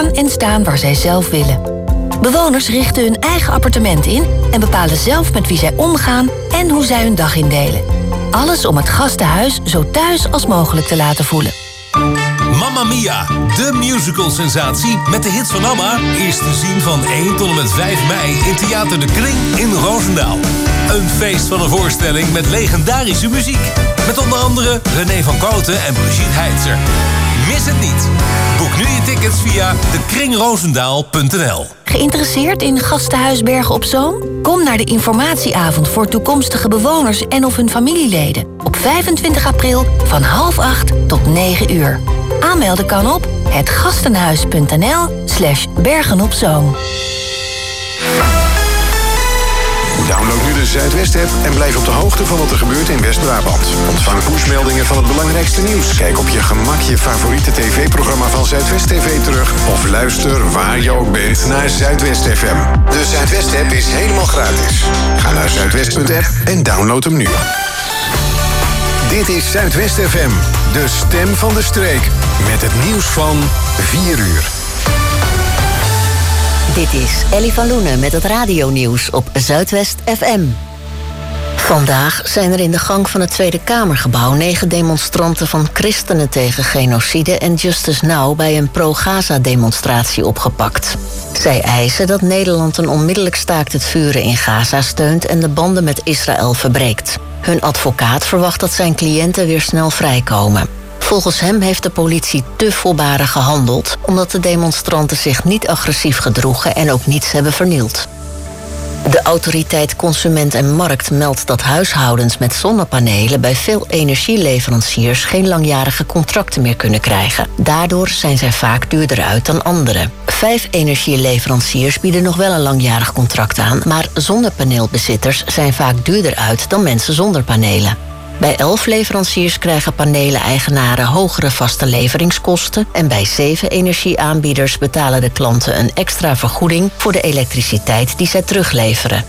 gaan en staan waar zij zelf willen. Bewoners richten hun eigen appartement in en bepalen zelf met wie zij omgaan en hoe zij hun dag indelen. Alles om het gastenhuis zo thuis als mogelijk te laten voelen. Mamma Mia, de musical-sensatie met de hits van Amma, is te zien van 1 tot en met 5 mei in Theater de Kring in Roosendaal. Een feest van een voorstelling met legendarische muziek. Met onder andere René van Kooten en Brigitte Heitzer. Mis het niet. Boek nu je tickets via dekringroosendaal.nl. Geïnteresseerd in Gastenhuis Bergen op Zoom? Kom naar de informatieavond voor toekomstige bewoners en of hun familieleden. Op 25 april van 7:30 tot 9 uur. Aanmelden kan op hetgastenhuis.nl/bergenopzoom. Download nu de Zuidwest-app en blijf op de hoogte van wat er gebeurt in West-Brabant. Ontvang pushmeldingen van het belangrijkste nieuws. Kijk op je gemak je favoriete tv-programma van Zuidwest TV terug. Of luister waar je ook bent naar Zuidwest FM. De Zuidwest-app is helemaal gratis. Ga naar zuidwest.app en download hem nu. Dit is Zuidwest FM, de stem van de streek. Met het nieuws van 4 uur. Dit is Ellie van Loenen met het radionieuws op Zuidwest FM. Vandaag zijn er in de gang van het Tweede Kamergebouw 9 demonstranten van Christenen tegen Genocide en Justice Now bij een pro-Gaza-demonstratie opgepakt. Zij eisen dat Nederland een onmiddellijk staakt het vuren in Gaza steunt en de banden met Israël verbreekt. Hun advocaat verwacht dat zijn cliënten weer snel vrijkomen. Volgens hem heeft de politie te voorbarig gehandeld, omdat de demonstranten zich niet agressief gedroegen en ook niets hebben vernield. De autoriteit Consument en Markt meldt dat huishoudens met zonnepanelen bij veel energieleveranciers geen langjarige contracten meer kunnen krijgen. Daardoor zijn zij vaak duurder uit dan anderen. 5 energieleveranciers bieden nog wel een langjarig contract aan, maar zonnepaneelbezitters zijn vaak duurder uit dan mensen zonder panelen. Bij 11 leveranciers krijgen paneleneigenaren hogere vaste leveringskosten en bij 7 energieaanbieders betalen de klanten een extra vergoeding voor de elektriciteit die zij terugleveren.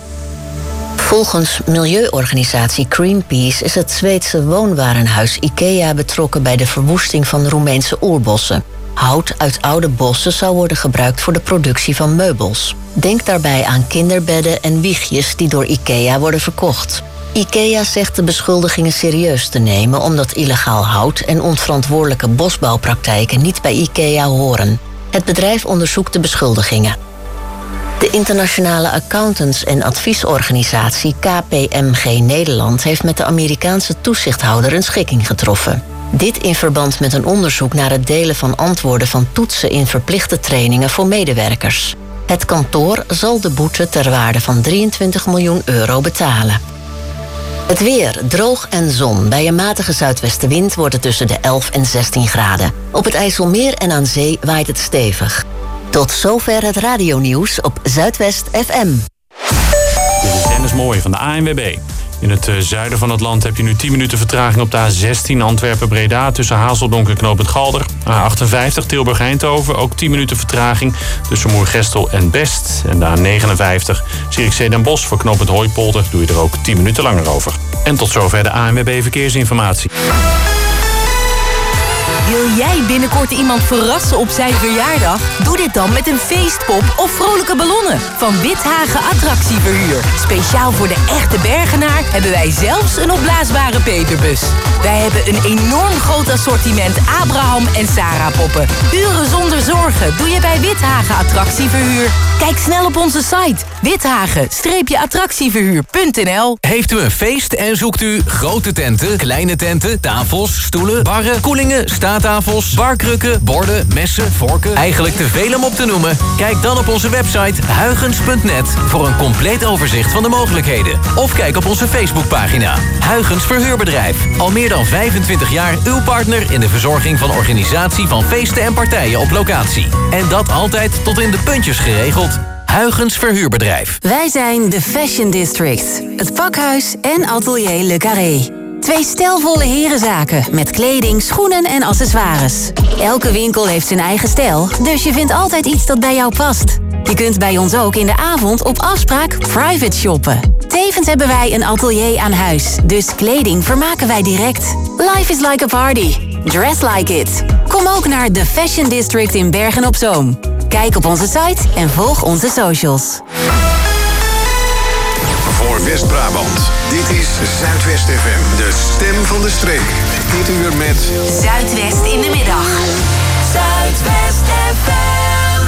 Volgens milieuorganisatie Greenpeace is het Zweedse woonwarenhuis IKEA betrokken bij de verwoesting van Roemeense oerbossen. Hout uit oude bossen zou worden gebruikt voor de productie van meubels. Denk daarbij aan kinderbedden en wiegjes die door IKEA worden verkocht. IKEA zegt de beschuldigingen serieus te nemen omdat illegaal hout en onverantwoordelijke bosbouwpraktijken niet bij IKEA horen. Het bedrijf onderzoekt de beschuldigingen. De internationale accountants- en adviesorganisatie KPMG Nederland heeft met de Amerikaanse toezichthouder een schikking getroffen. Dit in verband met een onderzoek naar het delen van antwoorden van toetsen in verplichte trainingen voor medewerkers. Het kantoor zal de boete ter waarde van €23 miljoen betalen. Het weer, droog en zon. Bij een matige zuidwestenwind wordt het tussen de 11 en 16 graden. Op het IJsselmeer en aan zee waait het stevig. Tot zover het radionieuws op Zuidwest FM. Dit is Dennis Mooij van de ANWB. In het zuiden van het land heb je nu 10 minuten vertraging op de A16 Antwerpen-Breda... tussen Hazeldonk en Knoop het Galder. A58 Tilburg-Eindhoven, ook 10 minuten vertraging... tussen Moergestel en Best. En de A59 Zierikzee Den Bosch voor Knoop het Hooipolder... doe je er ook 10 minuten langer over. En tot zover de ANWB Verkeersinformatie. Wil jij binnenkort iemand verrassen op zijn verjaardag? Doe dit dan met een feestpop of vrolijke ballonnen van Withagen Attractieverhuur. Speciaal voor de echte Bergenaar hebben wij zelfs een opblaasbare peperbus. Wij hebben een enorm groot assortiment Abraham en Sarah poppen. Uren zonder zorgen doe je bij Withagen Attractieverhuur. Kijk snel op onze site withagen-attractieverhuur.nl. Heeft u een feest en zoekt u grote tenten, kleine tenten, tafels, stoelen, barren, koelingen, staattafels, barkrukken, borden, messen, vorken? Eigenlijk te veel om op te noemen? Kijk dan op onze website huygens.net voor een compleet overzicht van de mogelijkheden. Of kijk op onze Facebookpagina. Huygens Verhuurbedrijf. Al meer dan 25 jaar uw partner in de verzorging van organisatie van feesten en partijen op locatie. En dat altijd tot in de puntjes geregeld. Huygens Verhuurbedrijf. Wij zijn de Fashion District. Het pakhuis en atelier Le Carré. 2 stijlvolle herenzaken met kleding, schoenen en accessoires. Elke winkel heeft zijn eigen stijl, dus je vindt altijd iets dat bij jou past. Je kunt bij ons ook in de avond op afspraak private shoppen. Tevens hebben wij een atelier aan huis, dus kleding vermaken wij direct. Life is like a party. Dress like it. Kom ook naar de Fashion District in Bergen op Zoom. Kijk op onze site en volg onze socials. Voor West-Brabant. Dit is Zuidwest FM, de stem van de streek. Dit uur met Zuidwest in de middag. Zuidwest FM.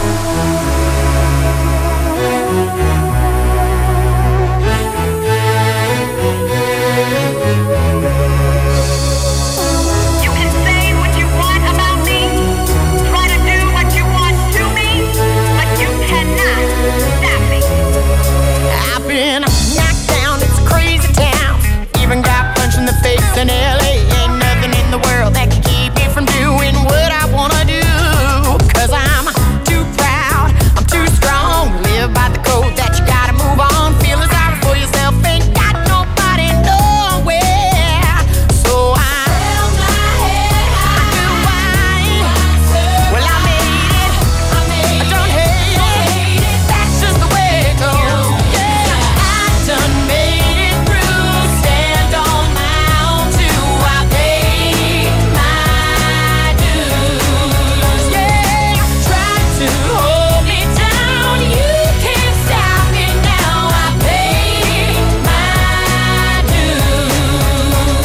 You can say what you want about me, try to do what you want to me, but you cannot stop me. I've been knocked down, it's a crazy town. Even got punched in the face in LA. Ain't nothing in the world that can keep me from doing what I wanna do. 'Cause I'm too proud, I'm too strong. Live by the code that you gotta move on. Feeling sorry for yourself, ain't got nobody nowhere. So I held my head high. I do why. Well, I made it. I don't hate it. That's just the way it goes. Yeah, I done made it through. Stand on my own too. I paid my dues. Yeah, try to hold me down. You can't stop me now. I paid my dues.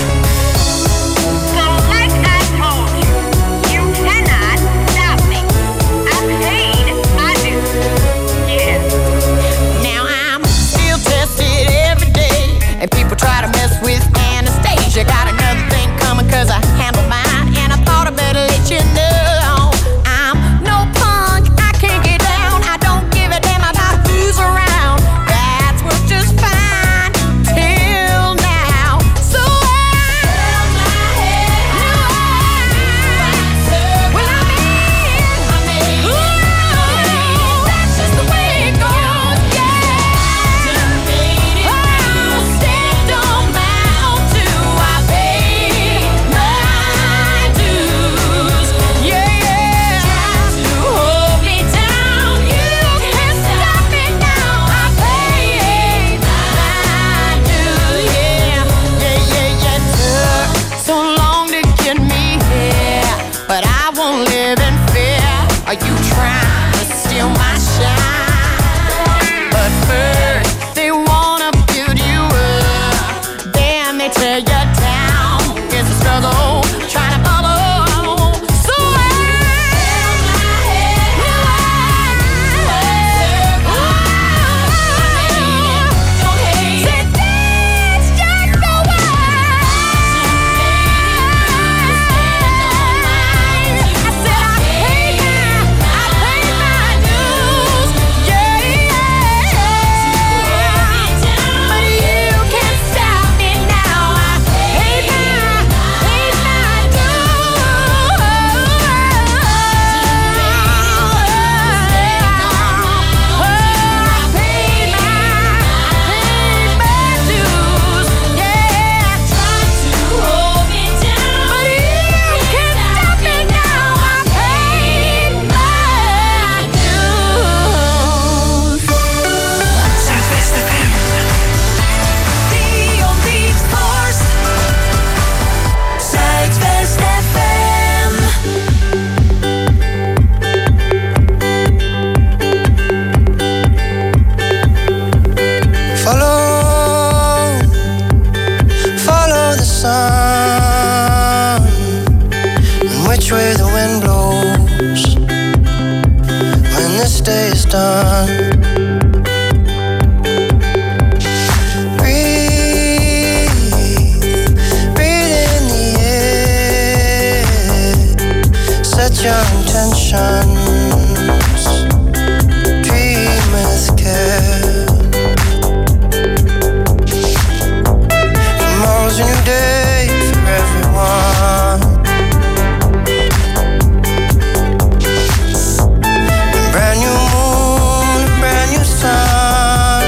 So like I told you, you cannot stop me. I paid my dues. Yeah. Now I'm still tested every day, and people try to mess with Anastasia. Got another thing coming 'cause I handle mine, and I thought I better let you know. I'm no punk, I can't get down. I don't give a damn about who's around. That's worked just fine till now. So I held my head high. Well, I made it. Ooh, that's just the way it goes. Yeah, done made it through. Stand on my own too. I paid my dues. Yeah, try to hold me down. You can't stop me now. I paid my dues. Yeah. Took so long to get me here, but I won't live in fear. Are you trying to steal my shine? But first, they wanna build you up, then they tear you down. It's a struggle, trying to follow. So I held my head high. Don't hate it. That's just the way. I said I paid my dues. Yeah. But you can't stop me now. I paid my dues. Yeah. Try to hold me down, but you can't stop me now. I paid my dues. Zuidwest FM. Dion Dietvorst. Zuidwest FM. Follow the sun, and which way the wind blows when this day is done. Breathe in the air, set your intentions, dream with care. Tomorrow's a new day for everyone. A brand new moon, a brand new sun.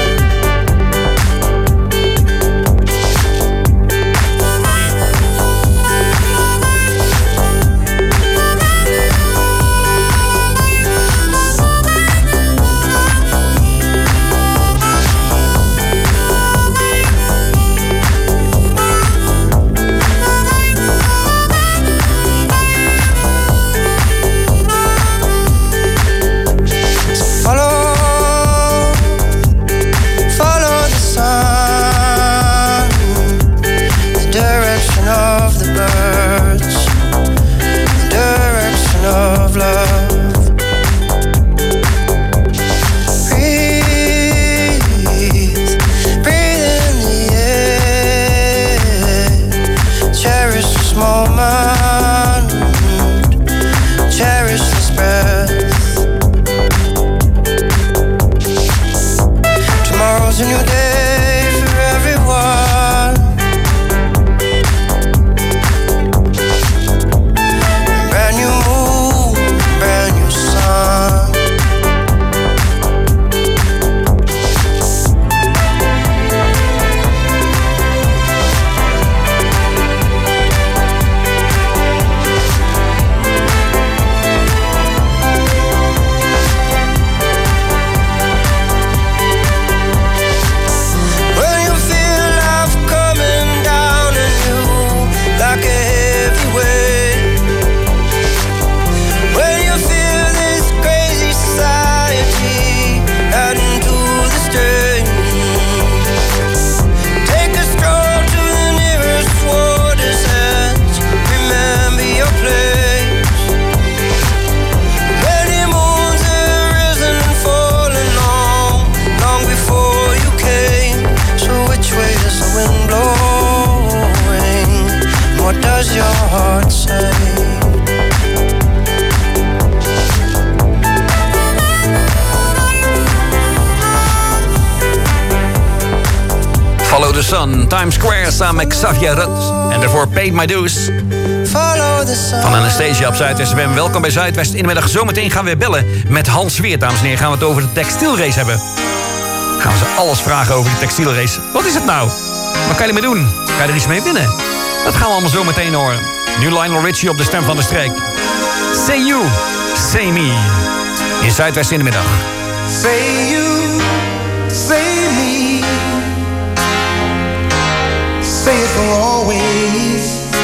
the Sun. Times Square samen met Xavier Rut. En daarvoor Paid My Dues. Van Anastasia op Zuidwest FM. Welkom bij Zuidwest in de middag. Zometeen gaan we weer bellen met Hans Weert, dames en heren. Gaan we het over de textielrace hebben. Gaan we ze alles vragen over de textielrace. Wat is het nou? Wat kan je ermee doen? Kan je er iets mee winnen? Dat gaan we allemaal zo meteen horen. Nu Lionel Richie op de stem van de streek. Say you, say me. In Zuidwest in de middag. Say you, say me. Say it for always.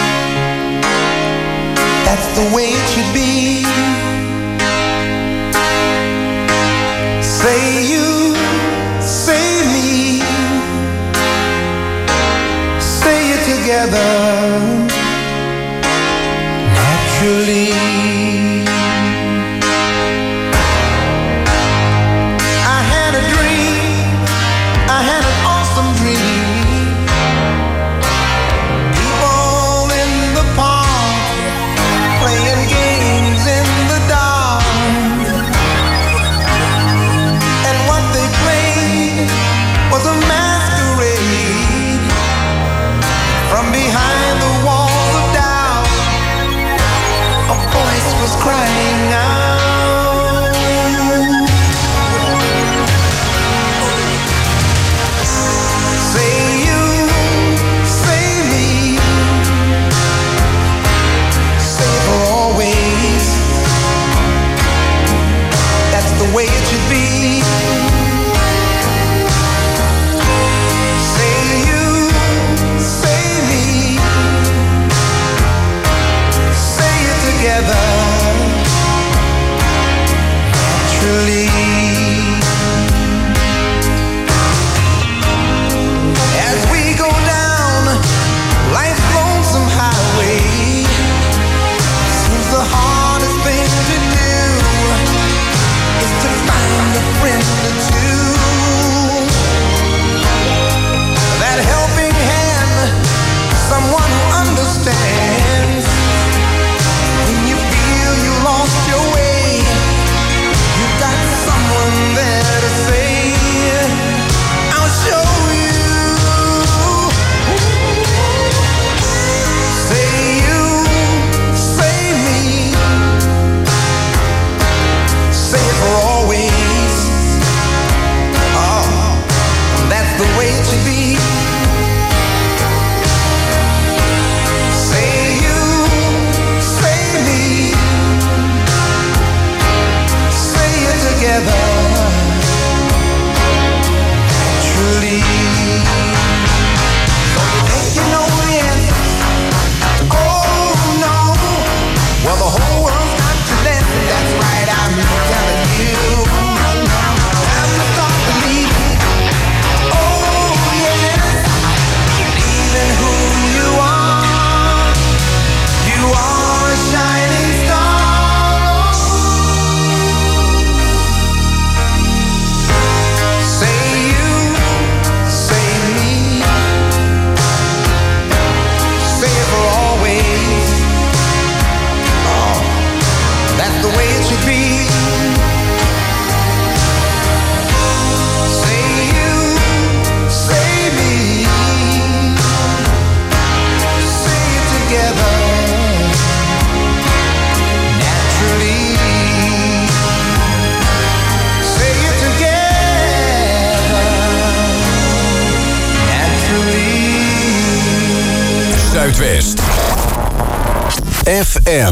That's the way it should be. Say you, say me. Say it together. Naturally. I had a dream. I had an awesome dream. People in the park playing games in the dark. And what they played was a masquerade. From behind the walls of doubt, a voice was crying out. Say you, say me. Say for always. That's the way it should be. Say you, say me. Say it together. Naturally. As we go down life's lonesome highway, seems the hardest thing to do is to find a friend or two. That helping hand, someone who understands. When you feel you lost your way, you got someone there to say, I'll show you. Say you, say me. Say it for always. Oh, that's the way it should be. Say you, say me. Say it together. Naturally. Think you know the answer? Oh no. Well, the whole world's got to listen. That's right, I'm telling you. Time to start believing. Oh yes. Believe in who you are. You are a shining star. Say you, say me. Say it for always. Oh, that's the way it should be. Say you, say me. Say it together. Naturally. Say it together. Naturally. Zuidwest FM.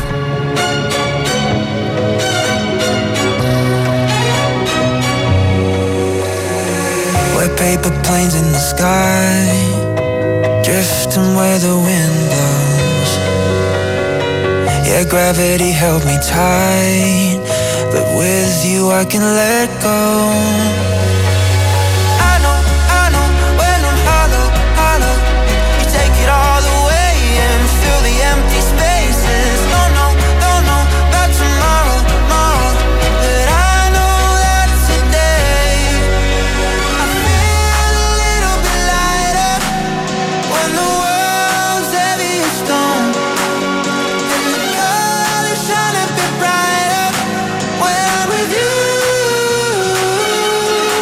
We're paper planes in the sky, drifting where the wind blows. Yeah, gravity held me tight, but with you I can let go. I know, when I'm hollow, hollow, you take it all away and fill the empty spaces. Don't know about tomorrow, but I know that today I feel a little bit lighter when the world's heavy as stone, and the colors shine a bit brighter when I'm with you.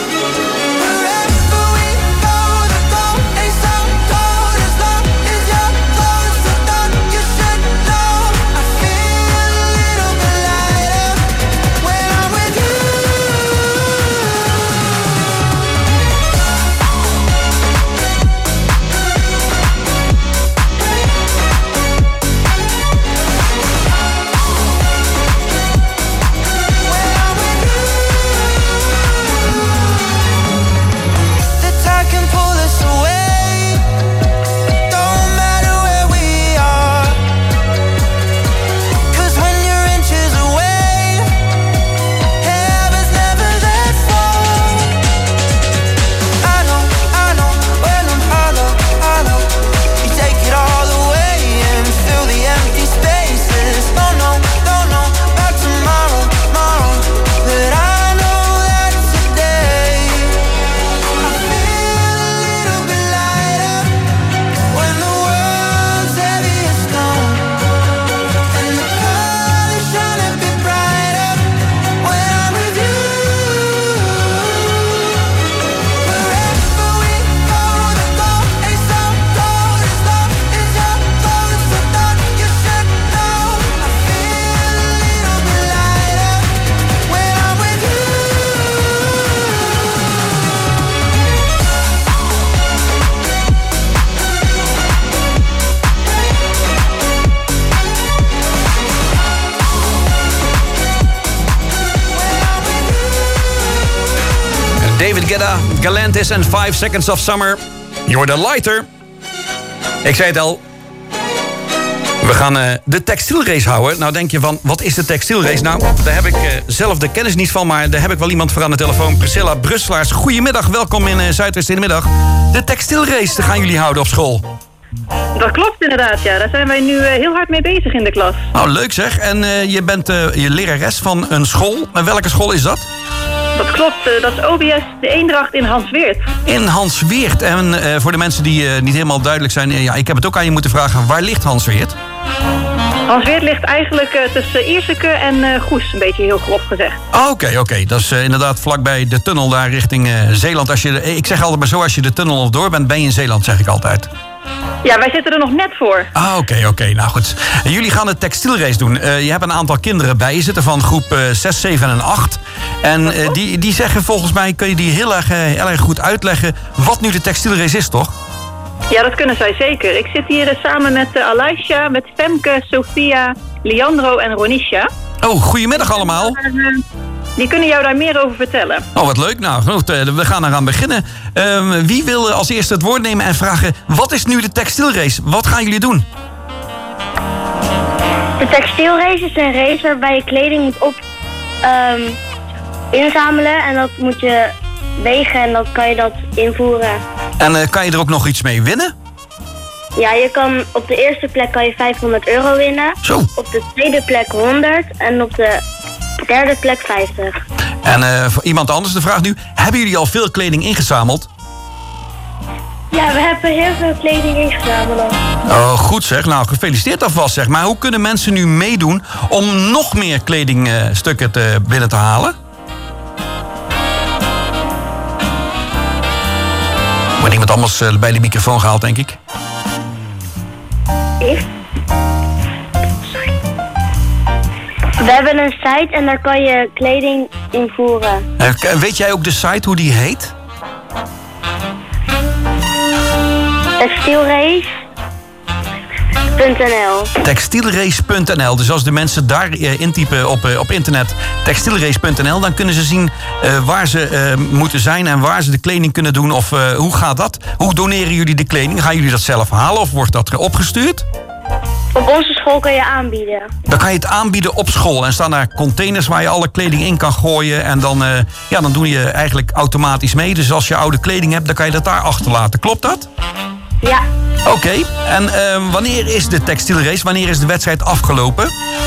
David Guetta, Galantis en 5 Seconds of Summer. You're the lighter. Ik zei het al. We gaan de textielrace houden. Nou denk je van, wat is de textielrace? Nou, daar heb ik zelf de kennis niet van, maar daar heb ik wel iemand voor aan de telefoon. Priscilla Brusselaars, goedemiddag, welkom in Zuidwest in de middag. De textielrace gaan jullie houden op school. Dat klopt inderdaad, ja. Daar zijn wij nu heel hard mee bezig in de klas. Nou, leuk zeg. En je bent je lerares van een school. En welke school is dat? Dat klopt, dat is OBS de Eendracht in Hansweert. In Hansweert. En voor de mensen die niet helemaal duidelijk zijn... ja, ik heb het ook aan je moeten vragen. Waar ligt Hansweert? Hansweert ligt eigenlijk tussen Ierseke en Goes, een beetje heel grof gezegd. Oké. Dat is inderdaad vlakbij de tunnel daar richting Zeeland. Ik zeg altijd maar zo, als je de tunnel nog door bent, ben je in Zeeland, zeg ik altijd. Ja, wij zitten er nog net voor. Oké. Nou goed. Jullie gaan de textielrace doen. Je hebt een aantal kinderen bij je zitten van groep 6, 7 en 8. En die zeggen volgens mij, kun je die heel erg goed uitleggen wat nu de textielrace is, toch? Ja, dat kunnen zij zeker. Ik zit hier samen met Alaisha, met Femke, Sophia, Leandro en Ronisha. Oh, goedemiddag allemaal. Die kunnen jou daar meer over vertellen. Oh, wat leuk. Nou, goed, we gaan eraan beginnen. Wie wil als eerste het woord nemen en vragen... wat is nu de textielrace? Wat gaan jullie doen? De textielrace is een race waarbij je kleding moet inzamelen. En dat moet je wegen en dan kan je dat invoeren. En kan je er ook nog iets mee winnen? Ja, je kan op de eerste plek kan je €500 winnen. Zo. Op de tweede plek 100 en op de derde plek 50. En voor iemand anders de vraag nu. Hebben jullie al veel kleding ingezameld? Ja, we hebben heel veel kleding ingezameld. Oh, goed zeg. Nou, gefeliciteerd alvast zeg. Maar hoe kunnen mensen nu meedoen om nog meer kledingstukken binnen te halen? Wordt iemand anders bij de microfoon gehaald, denk ik. We hebben een site en daar kan je kleding invoeren. Weet jij ook de site, hoe die heet? Textielrace.nl. Textielrace.nl. Dus als de mensen daar intypen op internet textielrace.nl... dan kunnen ze zien waar ze moeten zijn en waar ze de kleding kunnen doen. Of hoe gaat dat? Hoe doneren jullie de kleding? Gaan jullie dat zelf halen of wordt dat opgestuurd? Op onze school kan je aanbieden. Dan kan je het aanbieden op school. En staan daar containers waar je alle kleding in kan gooien. En dan doe je eigenlijk automatisch mee. Dus als je oude kleding hebt, dan kan je dat daar achterlaten. Klopt dat? Ja. Oké. En wanneer is de textielrace? Wanneer is de wedstrijd afgelopen?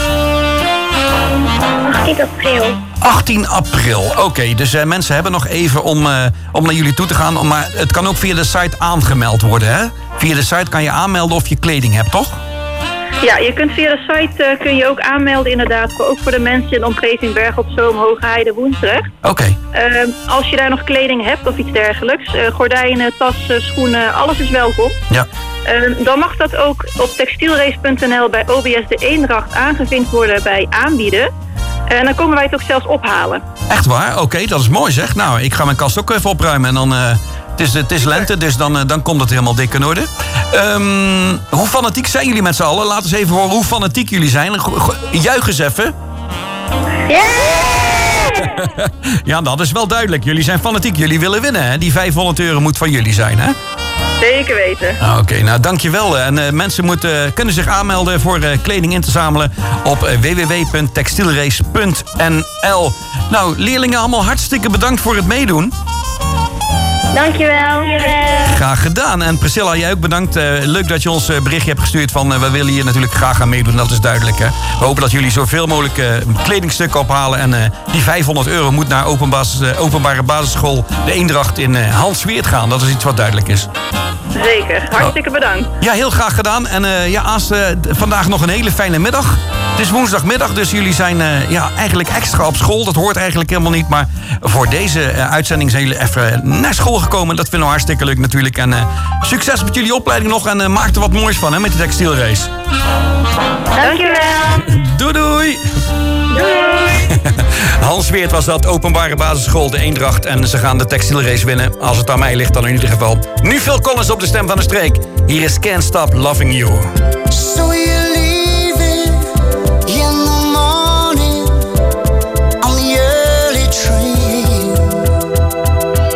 18 april. 18 april. Oké, dus mensen hebben nog even om naar jullie toe te gaan. Maar het kan ook via de site aangemeld worden, hè? Via de site kan je aanmelden of je kleding hebt, toch? Ja, je kunt via de site kun je ook aanmelden inderdaad. Ook voor de mensen in de omgeving Bergen op Zoom, Hoogheide, Woensdrecht. Oké. Als je daar nog kleding hebt of iets dergelijks. Gordijnen, tassen, schoenen, alles is welkom. Ja. Dan mag dat ook op textielrace.nl bij OBS de Eendracht aangevinkt worden bij aanbieden. En dan komen wij het ook zelfs ophalen. Echt waar? Oké, dat is mooi zeg. Nou, ik ga mijn kast ook even opruimen en dan... Het is lente, dus dan komt het helemaal dik in orde. Hoe fanatiek zijn jullie met z'n allen? Laat eens even horen hoe fanatiek jullie zijn. Juich eens even. Yeah! Ja, dat is wel duidelijk. Jullie zijn fanatiek. Jullie willen winnen, hè? Die €500 moet van jullie zijn, hè? Zeker weten. Oké, nou dankjewel. En mensen kunnen zich aanmelden voor kleding in te zamelen op www.textielrace.nl. Nou, leerlingen, allemaal hartstikke bedankt voor het meedoen. Dankjewel. Graag gedaan. En Priscilla, jij ook bedankt. Leuk dat je ons berichtje hebt gestuurd van... we willen hier natuurlijk graag aan meedoen, dat is duidelijk. Hè? We hopen dat jullie zoveel mogelijk kledingstukken ophalen. En die €500 moet naar openbare basisschool De Eendracht in Hansweert gaan. Dat is iets wat duidelijk is. Zeker. Hartstikke bedankt. Ja, heel graag gedaan. En vandaag nog een hele fijne middag. Het is woensdagmiddag, dus jullie zijn eigenlijk extra op school. Dat hoort eigenlijk helemaal niet. Maar voor deze uitzending zijn jullie even naar school gekomen. Dat vinden we hartstikke leuk natuurlijk. En succes met jullie opleiding nog. En maak er wat moois van, hè, met die textielrace. Dankjewel. Doei doei. Doei. Hansweert was dat, openbare basisschool De Eendracht. En ze gaan de textielrace winnen. Als het aan mij ligt, dan in ieder geval. Nu Phil Collins op de stem van de streek. Hier is Can't Stop Loving You. So you're leaving in the morning on the early train.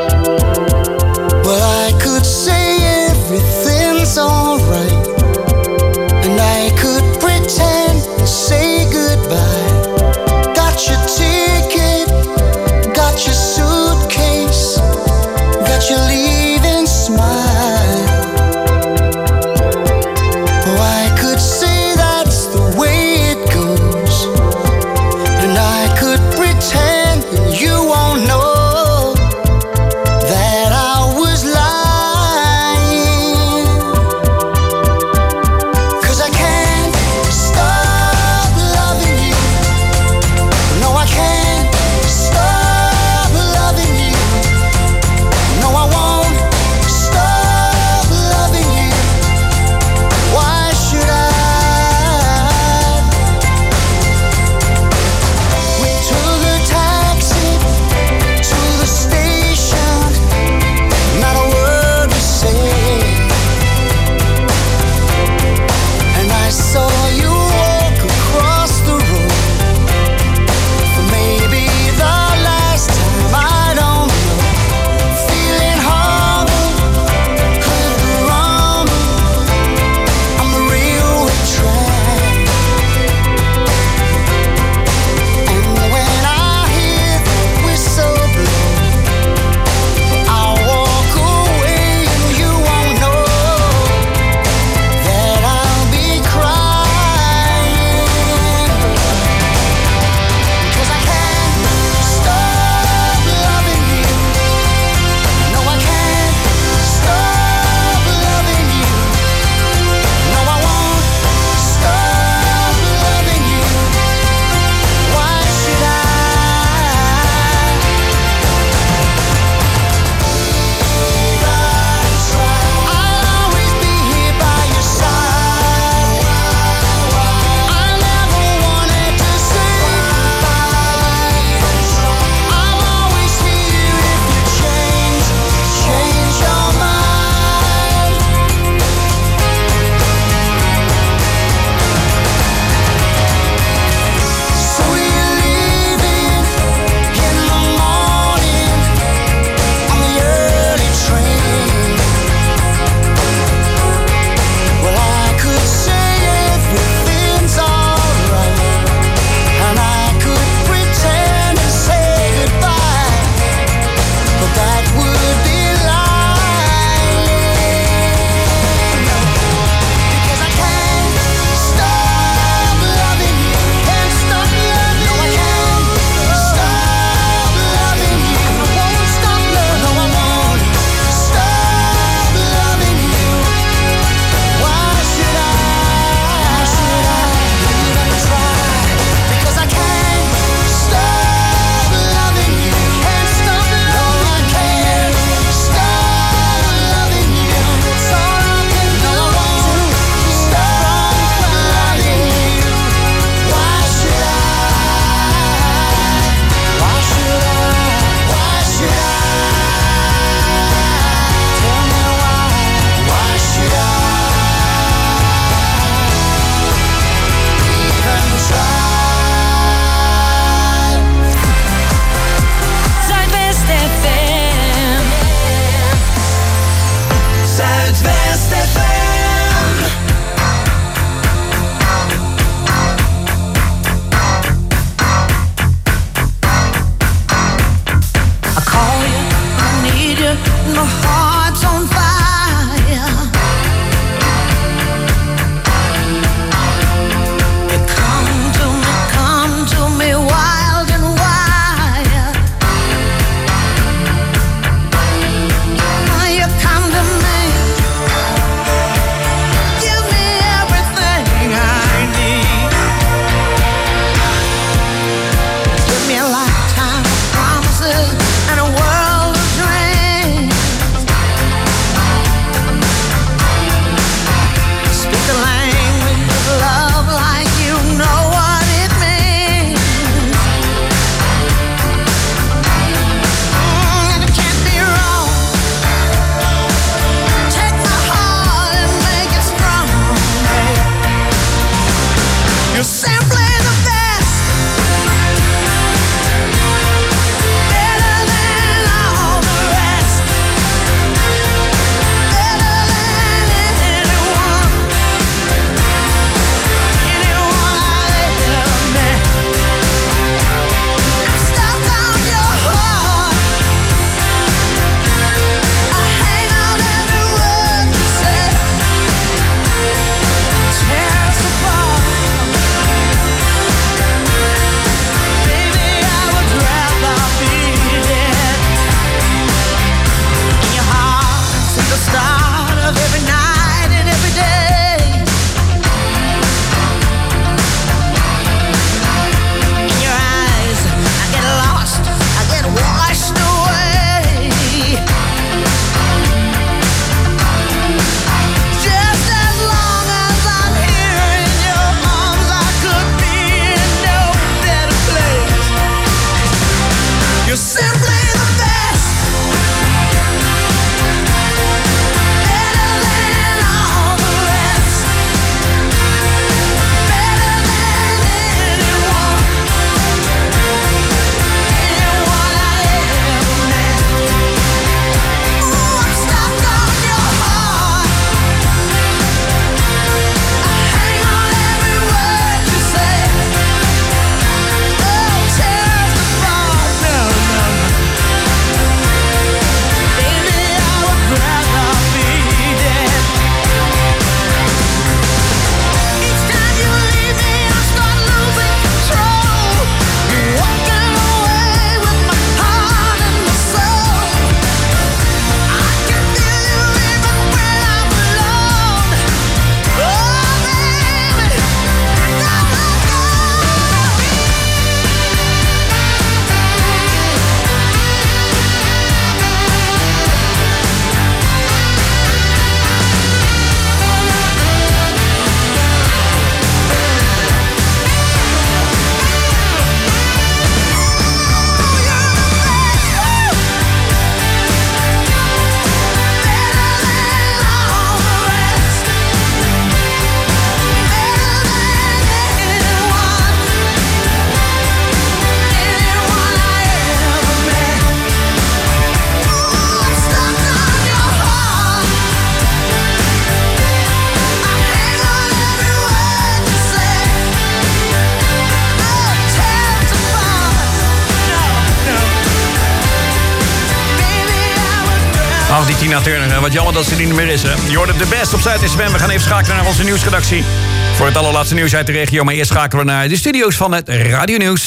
die Tina Turner. Wat jammer dat ze er niet meer is, hè. Je hoort het de best op Zuid FM. We gaan even schakelen naar onze nieuwsredactie. Voor het allerlaatste nieuws uit de regio. Maar eerst schakelen we naar de studio's van het Radio Nieuws.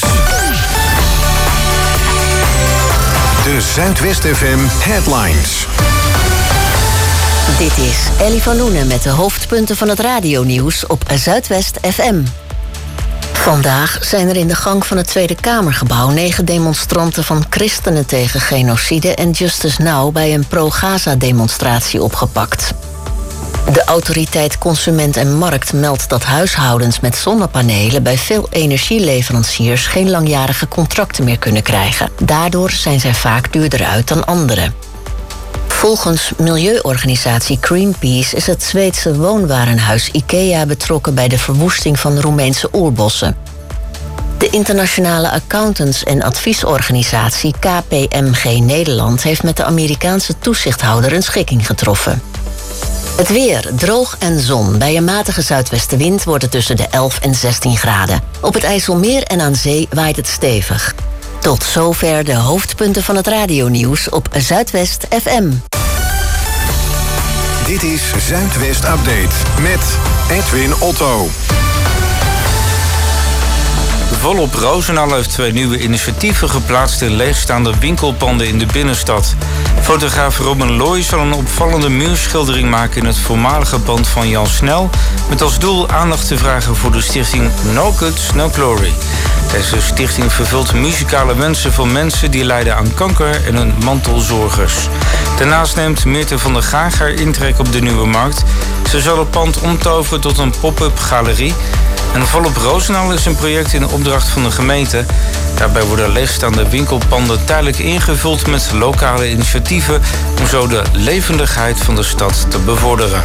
De Zuidwest FM Headlines. Dit is Ellie van Loenen met de hoofdpunten van het radionieuws op Zuidwest FM. Vandaag zijn er in de gang van het Tweede Kamergebouw 9 demonstranten van Christenen tegen Genocide en Justice Now bij een pro-Gaza-demonstratie opgepakt. De autoriteit Consument en Markt meldt dat huishoudens met zonnepanelen bij veel energieleveranciers geen langjarige contracten meer kunnen krijgen. Daardoor zijn zij vaak duurder uit dan anderen. Volgens milieuorganisatie Greenpeace is het Zweedse woonwarenhuis IKEA betrokken bij de verwoesting van Roemeense oerbossen. De internationale accountants- en adviesorganisatie KPMG Nederland heeft met de Amerikaanse toezichthouder een schikking getroffen. Het weer, droog en zon. Bij een matige zuidwestenwind wordt het tussen de 11 en 16 graden. Op het IJsselmeer en aan zee waait het stevig. Tot zover de hoofdpunten van het radionieuws op Zuidwest FM. Dit is Zuidwest Update met Edwin Otto. Volop Roosendaal heeft 2 nieuwe initiatieven geplaatst in leegstaande winkelpanden in de binnenstad. Fotograaf Robin Looy zal een opvallende muurschildering maken in het voormalige pand van Jan Snel, met als doel aandacht te vragen voor de stichting No Guts, No Glory. Deze stichting vervult muzikale wensen van mensen die lijden aan kanker en hun mantelzorgers. Daarnaast neemt Meerte van der Gager intrek op de Nieuwe Markt. Ze zal het pand omtoveren tot een pop-up galerie. En Volop Roosendaal is een project in opdracht van de gemeente. Daarbij worden leegstaande winkelpanden tijdelijk ingevuld met lokale initiatieven om zo de levendigheid van de stad te bevorderen.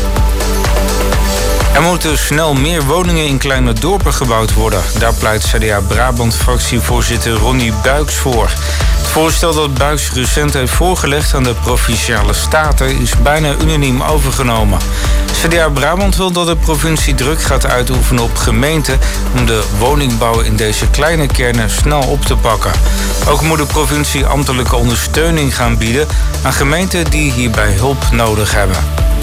Er moeten snel meer woningen in kleine dorpen gebouwd worden. Daar pleit CDA Brabant-fractievoorzitter Ronnie Buijks voor. Het voorstel dat Buijks recent heeft voorgelegd aan de Provinciale Staten is bijna unaniem overgenomen. CDA Brabant wil dat de provincie druk gaat uitoefenen op gemeenten om de woningbouw in deze kleine kernen snel op te pakken. Ook moet de provincie ambtelijke ondersteuning gaan bieden aan gemeenten die hierbij hulp nodig hebben.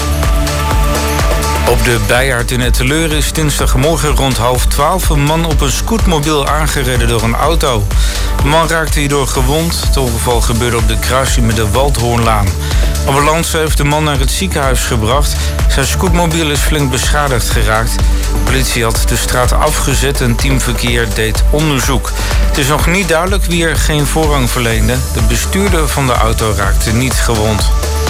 Op de Bijaard in Etteleur is dinsdagmorgen rond 11:30 een man op een scootmobiel aangereden door een auto. De man raakte hierdoor gewond. Het ongeval gebeurde op de kruising met de Waldhoornlaan. Ambulance heeft de man naar het ziekenhuis gebracht. Zijn scootmobiel is flink beschadigd geraakt. De politie had de straat afgezet en teamverkeer deed onderzoek. Het is nog niet duidelijk wie er geen voorrang verleende. De bestuurder van de auto raakte niet gewond.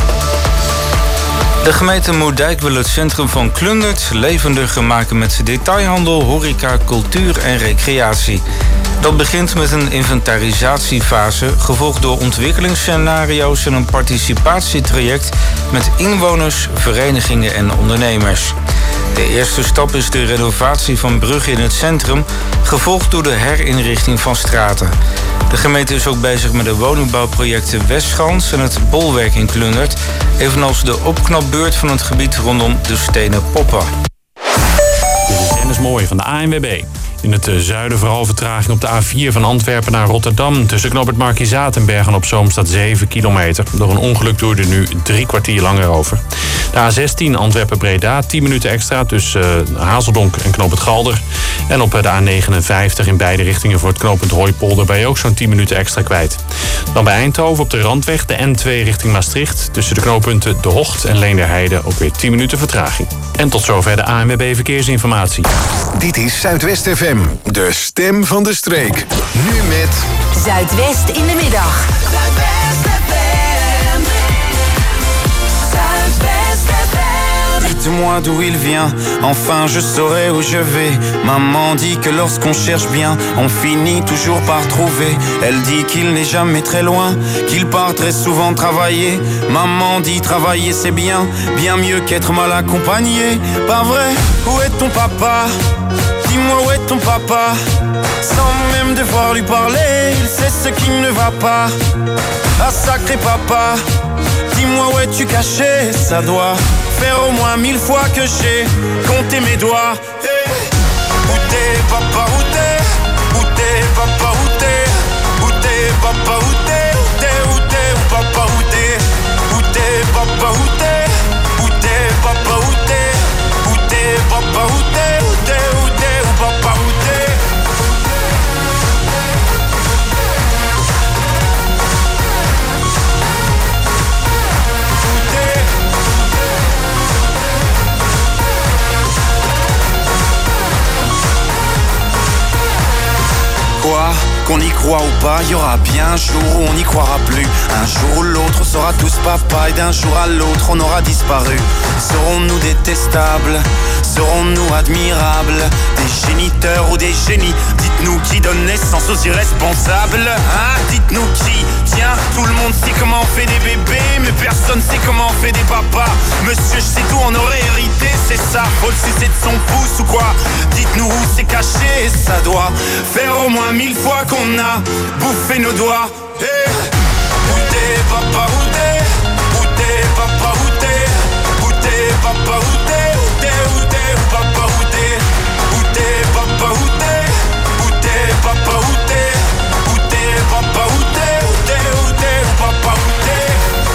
De gemeente Moerdijk wil het centrum van Klundert levendiger maken met detailhandel, horeca, cultuur en recreatie. Dat begint met een inventarisatiefase, gevolgd door ontwikkelingsscenario's en een participatietraject met inwoners, verenigingen en ondernemers. De eerste stap is de renovatie van bruggen in het centrum, gevolgd door de herinrichting van straten. De gemeente is ook bezig met de woningbouwprojecten Westschans en het Bolwerk in Klundert, evenals de opknapbeurt van het gebied rondom de Stenen Poppen. Dit is Dennis Mooij van de ANWB. In het zuiden vooral vertraging op de A4 van Antwerpen naar Rotterdam. Tussen knooppunt Markizaat en Bergen-op-Zoom staat 7 kilometer. Door een ongeluk duurde er nu 3 kwartier langer over. De A16 Antwerpen-Breda, 10 minuten extra tussen Hazeldonk en knooppunt Galder. En op de A59 in beide richtingen voor het knooppunt Hooipolder ben je ook zo'n 10 minuten extra kwijt. Dan bij Eindhoven op de Randweg, de N2 richting Maastricht. Tussen de knooppunten De Hocht en Leenderheide ook weer 10 minuten vertraging. En tot zover de ANWB Verkeersinformatie. Dit is Zuidwest FM, de stem van de streek. Nu met Zuidwest in de middag. Dites-moi d'où il vient, enfin je saurai où je vais. Maman dit que lorsqu'on cherche bien, on finit toujours par trouver. Elle dit qu'il n'est jamais très loin, qu'il part très souvent travailler. Maman dit travailler c'est bien, bien mieux qu'être mal accompagné. Pas vrai, où est ton papa? Dis-moi où est ton papa? Sans même devoir lui parler, il sait ce qui ne va pas. Ah sacré papa, dis-moi où es-tu caché? Ça doit faire au moins 1000 fois que j'ai compté mes doigts. Hey. Où t'es papa, où t'es? Où t'es papa, où t'es? Où t'es papa, où t'es? Où t'es, où t'es, où papa, où t'es? Où t'es Qu'on y croit ou pas, il y aura bien un jour où on n'y croira plus. Un jour ou l'autre, on sera tous papa, et d'un jour à l'autre, on aura disparu. Serons-nous détestables? Serons-nous admirables? Des géniteurs ou des génies? Dites-nous qui donne naissance aux irresponsables, hein? Dites-nous qui? Tiens, tout le monde sait comment on fait des bébés, mais personne sait comment on fait des papas. Monsieur, je sais tout, on aurait hérité, c'est ça. Faut le sucer de son pouce ou quoi? Dites-nous où c'est caché, ça doit faire au moins 1000 fois qu'on a bouffé nos doigts. Hey. Où t'es, papa, où t'es? Où t'es, papa, où t'es? Où t'es, papa, où t'es? Où t'es, où t'es, où papa, où t'es? Où t'es, papa, où t'es? Où t'es, papa, où t'es? Où t'es, papa, où t'es? Où t'es, où t'es, où papa, où t'es?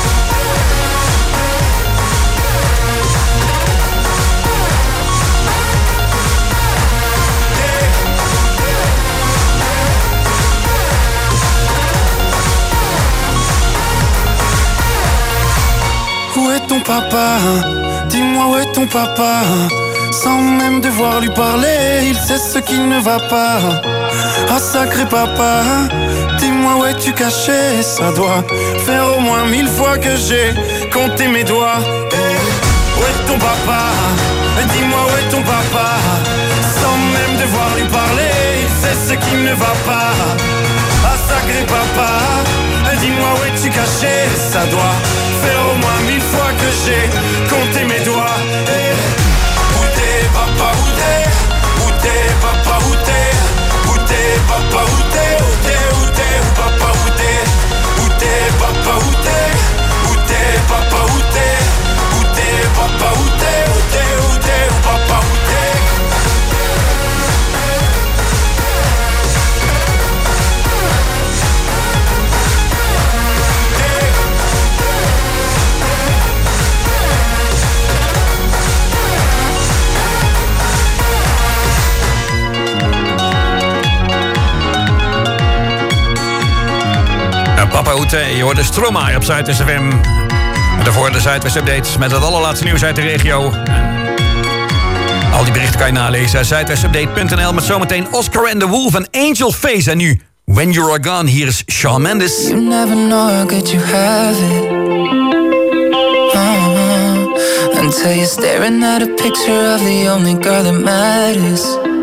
Où est ton papa? Dis-moi où est ton papa? Sans même devoir lui parler, il sait ce qui ne va pas. Ah sacré papa, dis-moi où es-tu caché? Ça doit faire au moins 1000 fois que j'ai compté mes doigts. Où est ton papa? Dis-moi où est ton papa? Sans même devoir lui parler, il sait ce qui ne va pas. Ah sacré papa, dis-moi où es-tu caché? Ça doit faire au moins 1000 fois que j'ai compté mes doigts. Où t'es papa, où t'es? Où t'es papa, où t'es? Où t'es papa, où t'es? Où t'es, où t'es, où papa, où t'es? Où t'es papa, où t'es? Où t'es papa, où t'es? Où t'es papa, où t'es? Où t'es, où t'es, où papa, où t'es? Papa Oete, je hoort de Stromae op Zuidwest FM. Daarvoor de Zuidwest Updates met het allerlaatste nieuws uit de regio. Al die berichten kan je nalezen. Zuidwestupdate.nl met zometeen Oscar and the Wolf en Angel Face. En nu, When You Are Gone, hier is Shawn Mendes. You never know how good you have it. Until you're staring at a picture of the only girl that matters.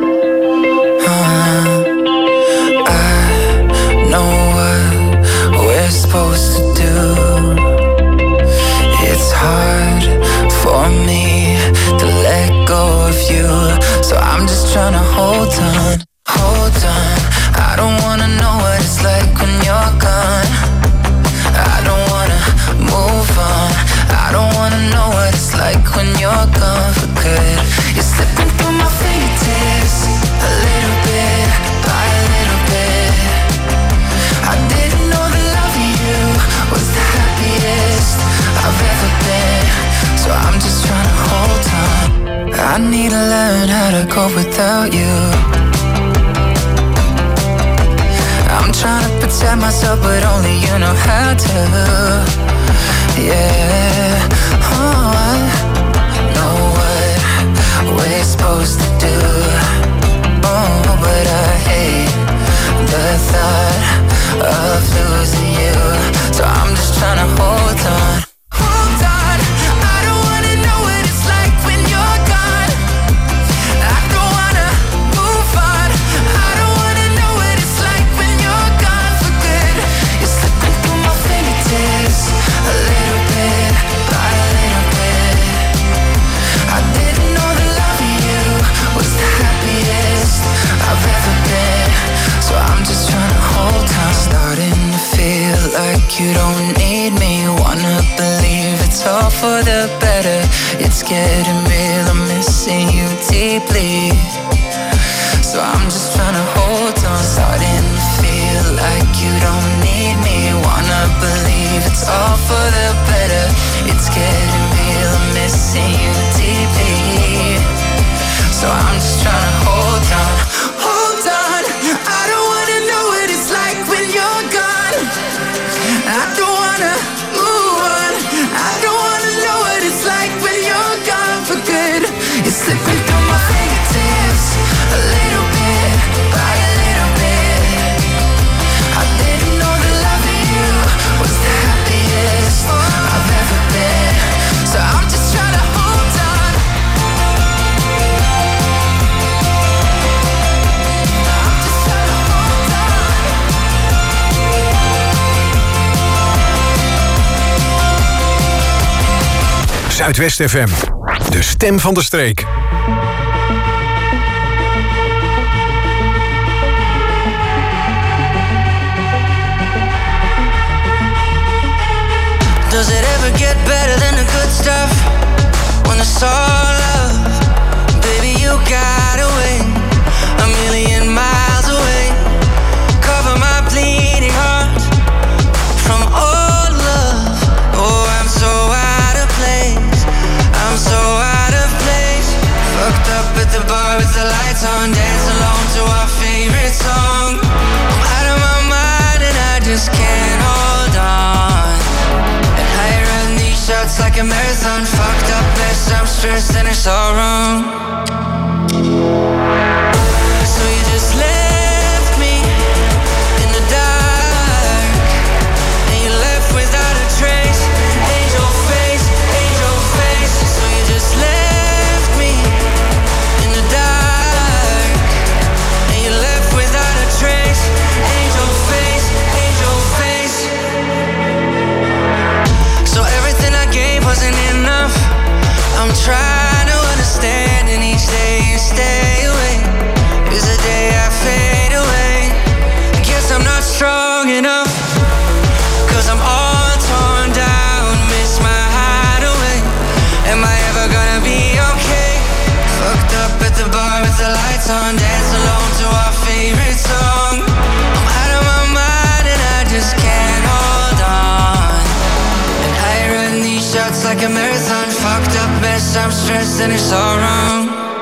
I know what we're supposed to do. It's hard for me to let go of you, so I'm just trying to hold on, hold on. I don't wanna know what it's like when you're gone. I don't wanna move on. I don't wanna know what it's like when you're gone for good. You're slipping through my fingertips, a little bit by a little bit. I didn't know that loving you was the happiest I've ever been, so I'm just trying to hold on. I need to learn how to cope without you. I'm trying to protect myself, but only you know how to. Yeah, oh, I know what we're supposed to do. Oh, but I hate the thought of losing you, so I'm just trying to hold on. Hold on, I don't wanna know what it's like when you're gone. I don't wanna move on. I don't wanna know what it's like when you're gone for good. You're slipping through my fingertips, a little bit by a little bit. I didn't know that loving you was the happiest I've ever been, so I'm just trying to hold on. Starting to feel like you don't need me. Wanna believe it's all for the better. It's getting real, I'm missing you deeply, so I'm just trying to hold on. Starting to feel like you don't need me. Wanna believe it's all for the better. It's getting real, I'm missing you deeply, so I'm just trying to hold on. Hold on, I don't wanna know what it's like when you're gone. I don't wanna move on. I don't wanna know what it's like when you're gone for good. You're slipping through my fingertips, a little bit by a little bit. Zuidwest FM. De stem van de streek. Does it ever get better than the good stuff? When it's all love, baby, you got away a million miles away. Cover my bleeding heart from all love. Oh, I'm so out of place. I'm so out of place. Fucked up at the bar with the lights on, dance alone to our favorite song. I'm out of my mind and I just can't hold on. And I run these shots like a marathon. Fucked up mess, I'm stressed and it's all wrong. So you just left me in the dark, and you left without a trace. Angel face, angel face. So you just left me in the dark, and you left without a trace. Angel face, angel face. So everything I gave wasn't enough. I'm trying to understand, and each day you stay away is the day I fade away. I guess I'm not strong enough, 'cause I'm all torn down, miss my hideaway. Am I ever gonna be okay? Fucked up at the bar with the lights on, dance alone to our favorite song. I'm out of my mind and I just can't hold on. And I run these shots like a marathon. Fucked up mess, I'm stressed and it's all wrong.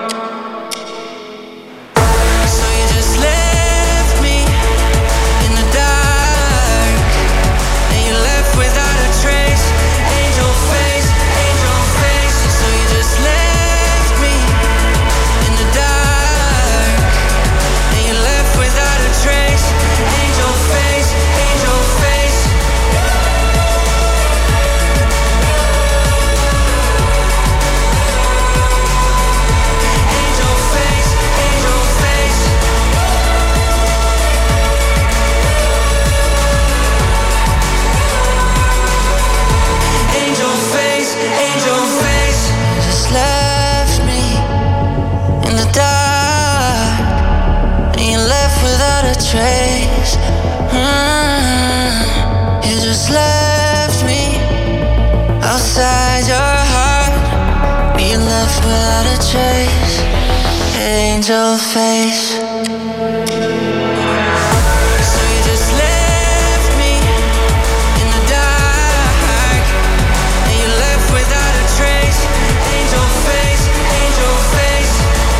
So you just left me in the dark, and you left without a trace. Angel face, angel face. So you just left me in the dark, and you left without a trace. Angel face, angel face. Angel face, angel face. Angel face, angel face. Just left me in the dark, and you left without a trace. You just left me outside your heart. You left without a trace. Angel face. So you just left me in the dark, and you left without a trace. Angel face, angel face.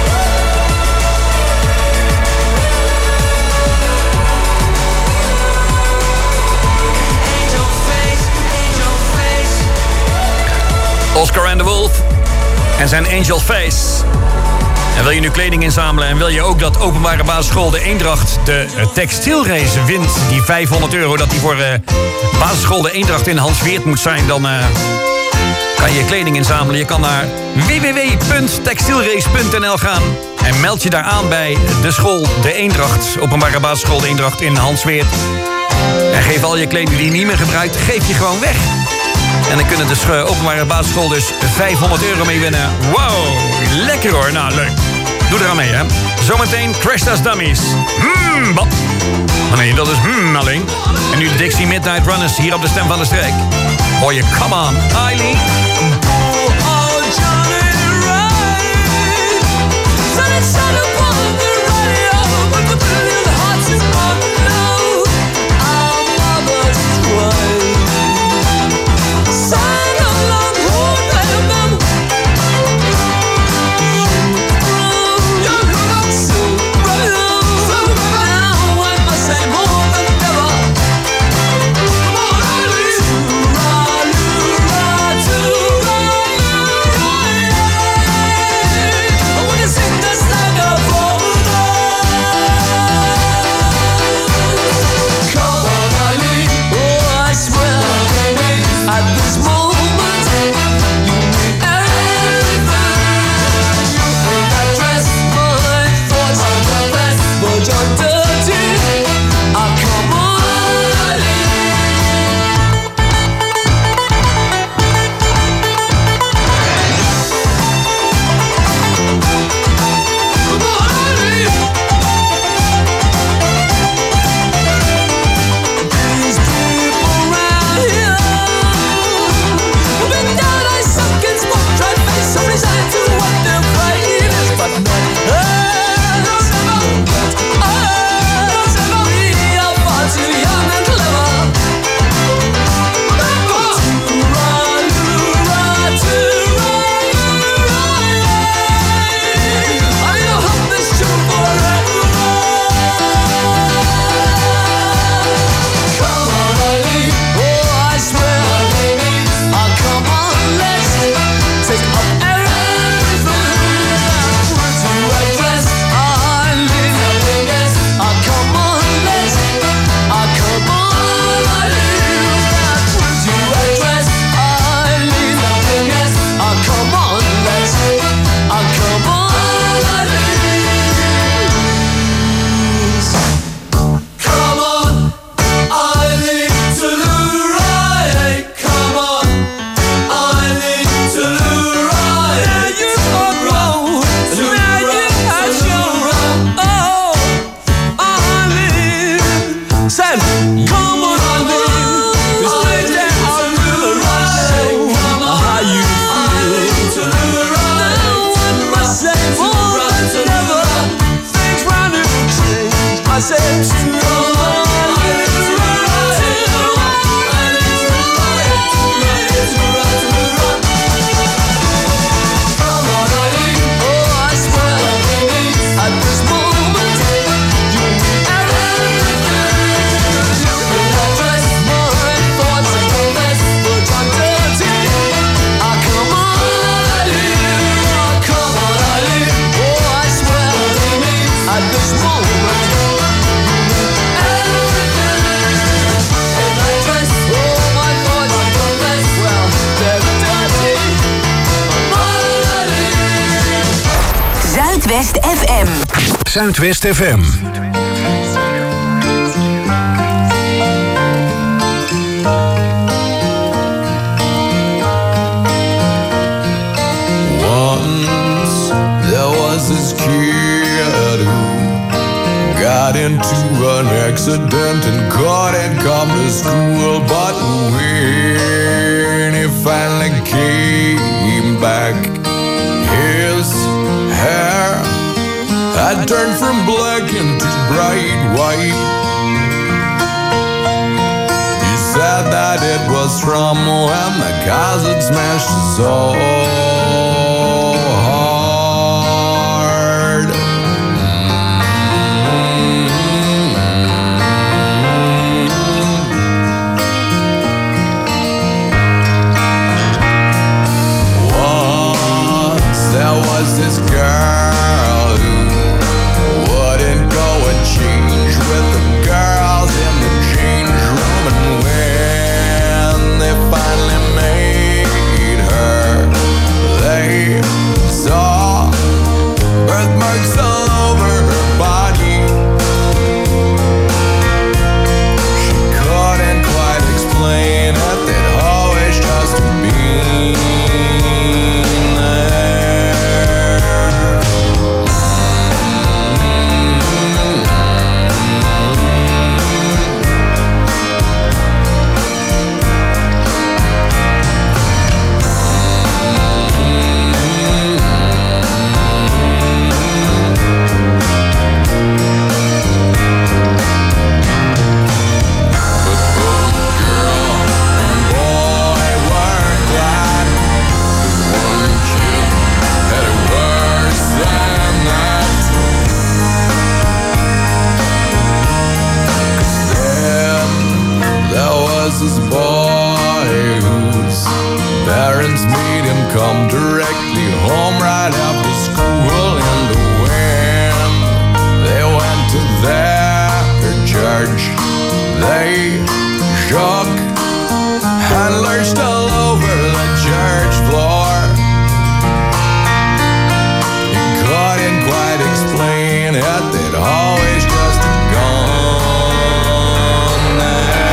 Angel face, angel face. Oscar and the Wolf en zijn Angel Face. En wil je nu kleding inzamelen en wil je ook dat openbare basisschool De Eendracht de textielrace wint, die €500 dat die voor basisschool De Eendracht in Hans Weert moet zijn, dan kan je kleding inzamelen. Je kan naar www.textielrace.nl gaan en meld je daar aan bij de school De Eendracht, openbare basisschool De Eendracht in Hans Weert. En geef al je kleding die je niet meer gebruikt, geef je gewoon weg. En dan kunnen de openbare basisschool dus €500 mee winnen. Wow, lekker hoor. Nou, leuk. Doe eraan mee, hè. Zometeen Crash Test Dummies. Wat? Oh nee, dat is alleen. En nu de Dixie Midnight Runners hier op de Stem van de Streek. Hoor je Come On, Eileen. I wanna sing this like a boy. Zuidwest FM. Zuidwest FM. Once there was this kid who got into an accident and couldn't come to school, but when he finally came back, his hair had turned from black into bright white. He said that it was from when the cars had smashed his soul. This girl who wouldn't go and change with the girls in the change room, and when they finally made her, they saw birthmarks all over her body. She couldn't quite explain it, they'd always just been this boy whose parents made him come directly home right after school, and when they went to their church, they shook and lurched all over the church floor. He couldn't quite explain it, they'd always just gone there.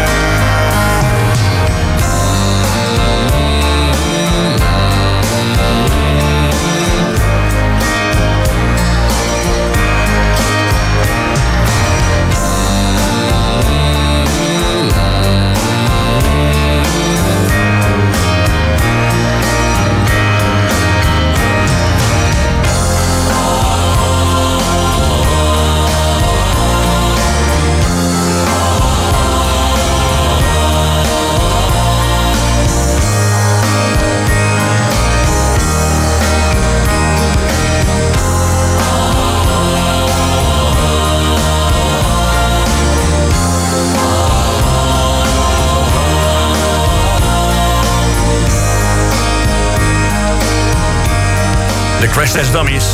De Crash Test Dummies.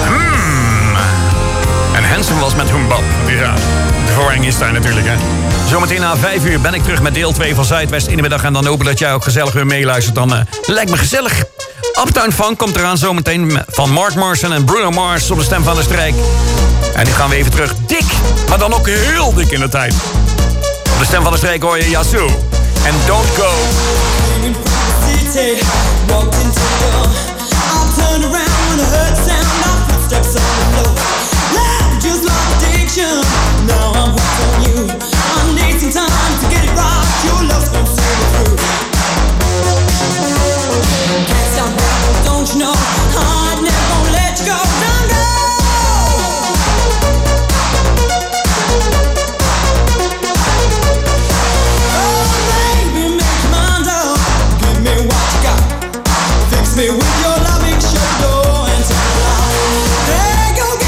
En Hanson was met Humbab. Ja, de verwarring is daar natuurlijk, hè. Zometeen na 5 uur ben ik terug met deel 2 van Zuidwest in de middag. En dan hopen dat jij ook gezellig weer meeluistert. Dan lijkt me gezellig. Uptown Funk komt eraan zometeen van Mark Morrison en Bruno Mars op de Stem van de Streek. En die gaan we even terug dik, maar dan ook heel dik in de tijd. Op de Stem van de Streek hoor je Yazoo en Don't Go. Turn around when I heard the sound of footsteps on the floor. Loud, just like addiction. Now I'm hooked on you. I need some time to get it right. Your love's gonna see me through. Can't stop now, don't you know? I'm never gonna let you go. Don't go. Oh, baby, make your mind up. Give me what you got. Fix me with your loving. Shut the door and turn it off. Hey, go.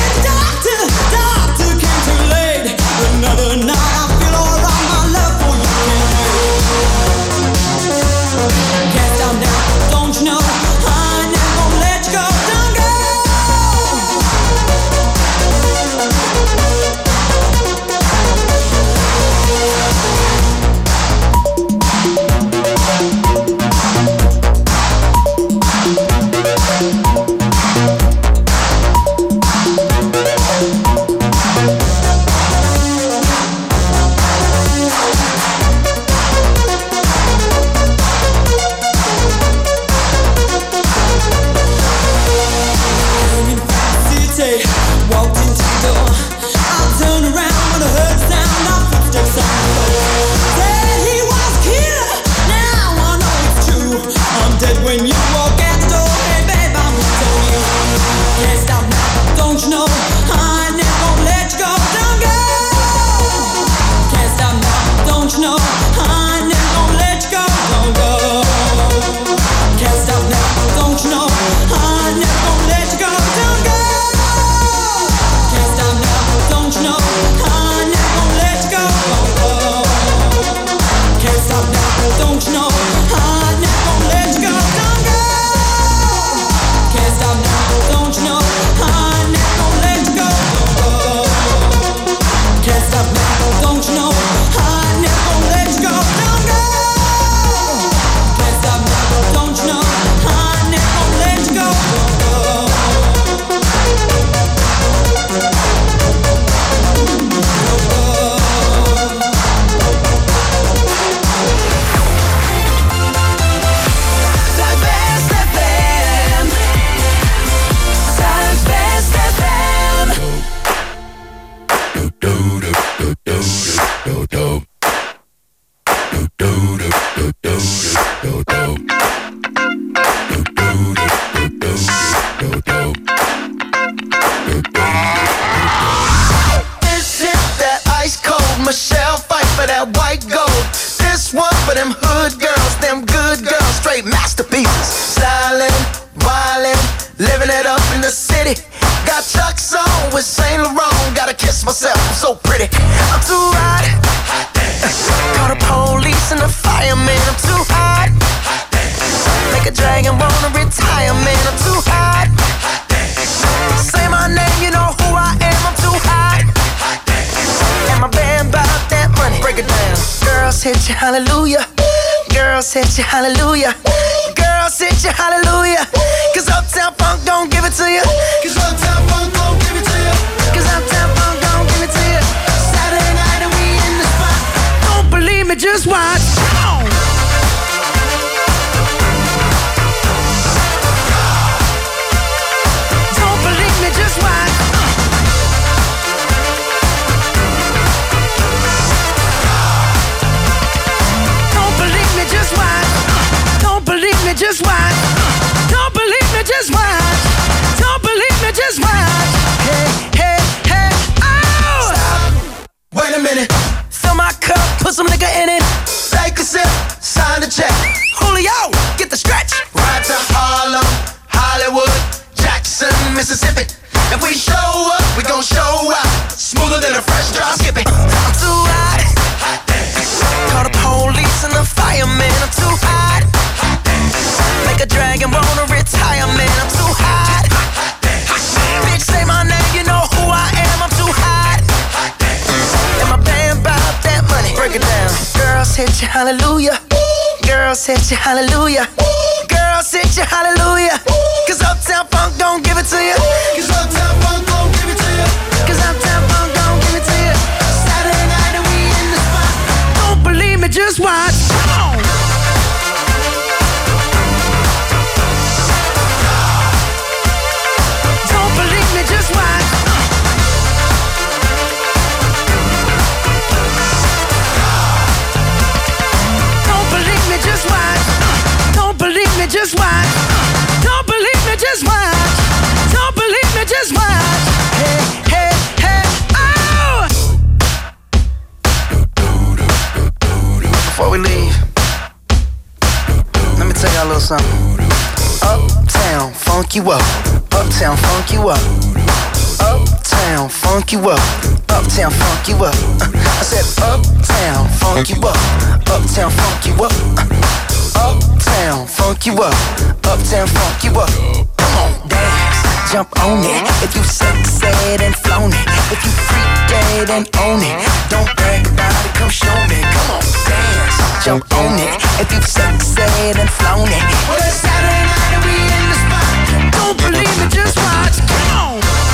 This one for them hood girls, them good girls, straight masterpieces. Stylin', wildin', living it up in the city. Got Chuck's on with Saint Laurent. Gotta kiss myself, I'm so pretty. I'm too hot. Call the police and the fireman. I'm too hot. Make a dragon wanna retire, man. I'm too hot. Say my name, you know who I am. I'm too hot. And my band bout that money. Break it down. Girls hit you, hallelujah. Girls hit you, hallelujah. Girls hit you, hallelujah. Cause Uptown Funk don't give it to you. Cause Uptown Funk don't give it to you. Cause Uptown Funk don't give it to you. Saturday night and we in the spot. Don't believe me, just watch. Come on. Don't believe me, just watch. Don't believe me, just watch. Don't believe me, just watch. Don't believe me, just watch. Don't believe me, just watch. Hey, hey, hey, oh! Stop. Wait a minute. Fill my cup, put some nigga in it. Take a sip, sign the check. Julio, get the stretch. Ride to Harlem, Hollywood, Jackson, Mississippi. If we show up, we gon' show out. Smoother than a fresh drop skipping. I'm too hot. Call the police and the fireman. I'm too hot. Make a dragon wanna retire, man. I'm too hot. Bitch, say my name, you know who I am. I'm too hot. And my band bout that money. Break it down. Girls hit you, hallelujah. Girls hit you, hallelujah. Girls hit you, hallelujah. Cause Uptown Funk don't give it to you. Cause Uptown Funk don't give it to you. Cause Uptown Funk don't give it to you. Saturday night and we in the spot. Don't believe me, just watch. Come on. Don't believe me, just watch. Don't believe me, just watch. Don't believe me, just watch. Don't believe me, just watch. Don't believe me, just watch. Hey, hey, hey, oh! Before we leave, let me tell y'all a little something. Uptown, funk you up. Uptown, funk you up. Uptown, funk you up. Uptown, funk you up. I said uptown, funk you up. Uptown, funk you up. Uptown, funk you up. Uptown, funk you up. Come on, dance, jump on it. If you sexed and flown it. If you freaked dead and own it. Don't brag about it, come show me. Come on, dance, jump on it. If you sexed and flown it. Well, it's Saturday night and we in the spot. Don't believe me, just watch. Come on.